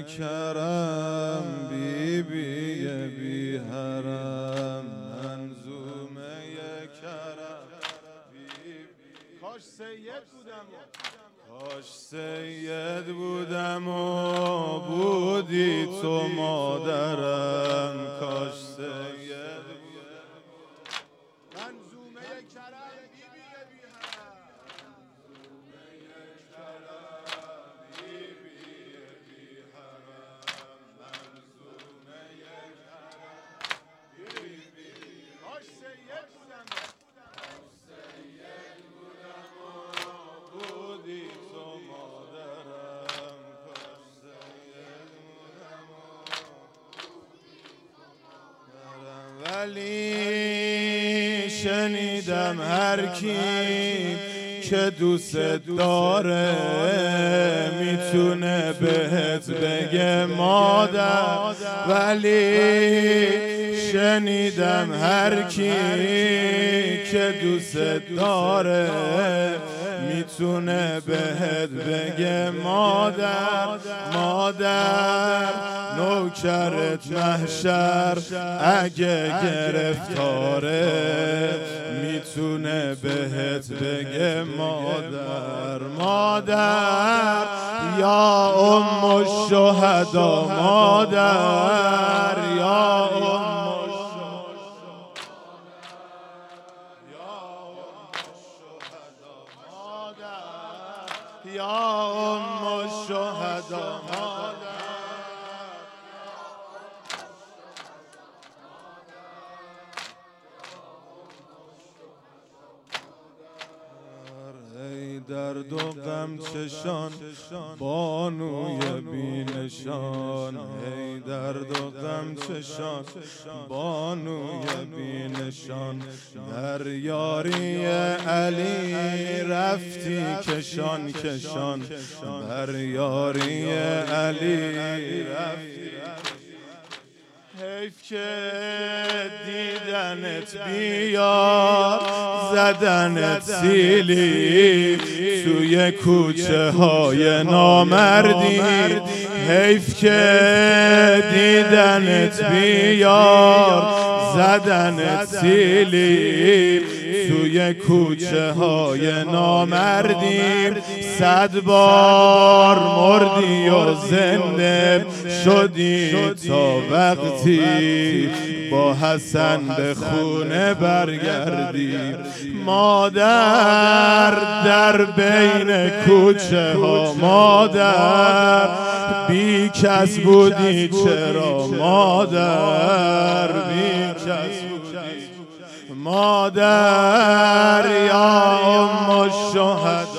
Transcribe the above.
کرم بی بی حرم منظومه کرم کاش سید بودم کاش سید بودم و بودی تو مادرم کاش سید بودم منظومه کرم بی بی حرم کاش سید بودم بودی تو مادرم کاش سید بودم ولی شنیدم هر کی که دوست داره میتونه بهت بگه مادر ولی شنیدم هر کی که دوست داره میتونه بهت بگه مادر مادر نوکرت محشر اگه گرفتاره میتونه بهت بگه مادر مادر یا ام الشهدا مادر یا ام یا ام الشهدا مادر ای درد و غم چشان بانوی بینشان ای درد و غم چشان بانوی بینشان در یاری علی رفتی کشان کشان بر یاری علی رفتی حیف که دیدنت بیار زدنت سیلی توی کوچه های نامردی حیف که دیدنت بیار زدنت سیلی توی کوچه های نامردی 100 بار مردی و زنده شدی تا وقتی با حسن به خونه برگردی مادر در بین کوچه ها مادر بی کس بودی چرا مادر بی کس بودی مادر یا ام الشهدا